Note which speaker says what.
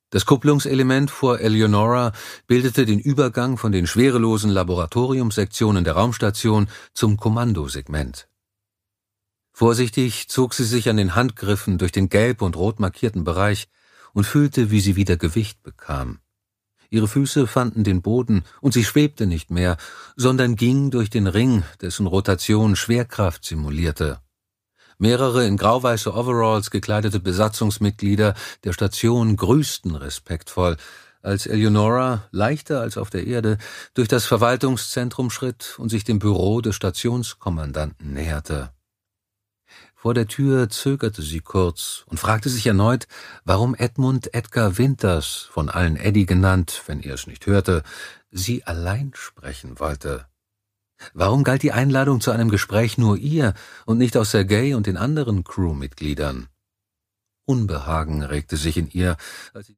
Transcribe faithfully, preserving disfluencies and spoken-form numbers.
Speaker 1: Das Kupplungselement vor Eleonora bildete den Übergang von den schwerelosen Laboratoriumssektionen der Raumstation zum Kommandosegment. Vorsichtig zog sie sich an den Handgriffen durch den gelb und rot markierten Bereich und fühlte, wie sie wieder Gewicht bekam. Ihre Füße fanden den Boden und sie schwebte nicht mehr, sondern ging durch den Ring, dessen Rotation Schwerkraft simulierte. Mehrere in grau-weiße Overalls gekleidete Besatzungsmitglieder der Station grüßten respektvoll, als Eleonora, leichter als auf der Erde, durch das Verwaltungszentrum schritt und sich dem Büro des Stationskommandanten näherte. Vor der Tür zögerte sie kurz und fragte sich erneut, warum Edmund Edgar Winters, von allen Eddie genannt, wenn er es nicht hörte, sie allein sprechen wollte. Warum galt die Einladung zu einem Gespräch nur ihr und nicht auch Sergei und den anderen Crewmitgliedern? Unbehagen regte sich in ihr, als sie